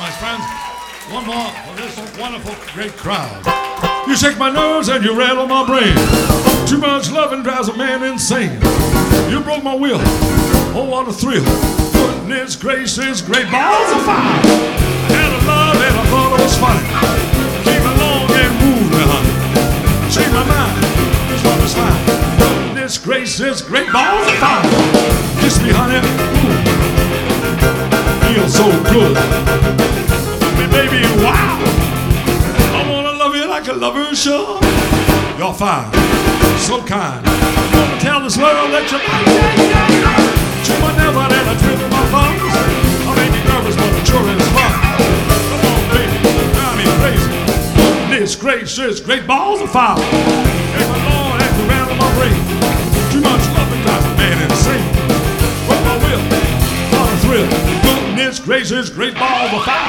my friends. One more for this wonderful, great crowd. You shake my nerves and you rattle my brain. Too much loving drives a man insane. You broke my will. Oh, what a thrill. Goodness gracious, great balls of fire. I had a love and I thought it was funny. Came along and moved me, honey. Changed my mind. This love is fine. Goodness gracious, great balls of fire. Kiss me, honey. Ooh. Feels so good. Me, baby, wow. I wanna love you like a lover should. You're fine, so kind. Wanna tell this world that you're mine. Chew my never and I twiddle my thumbs. I make you nervous, but it sure is fun. Come on, baby, drive me crazy. Goodness gracious, great balls of fire. Came along and you ran on my brain. Too much loving drives a man insane. Broke my will, what a thrill. Goodness gracious, great balls of fire.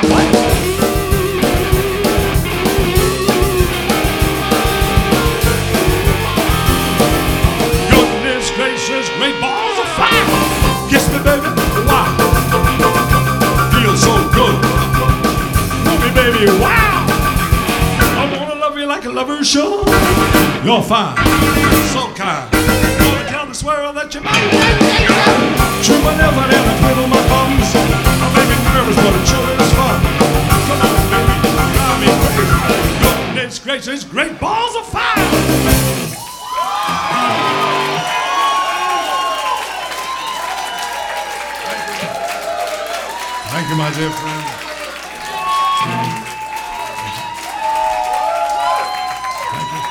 Goodness gracious, great balls of fire. Kiss me, baby, wow. Feels so good. Move me, baby, wow. I wanna love you like a lover should. You're fine, so kind. Gonna tell this world that you're mine. Chew my never and I twiddle my thumbs. I make me nervous, but it sure is fun. Come on, baby, drive me crazy. Goodness gracious, great balls of fire. Thank you, my dear friend.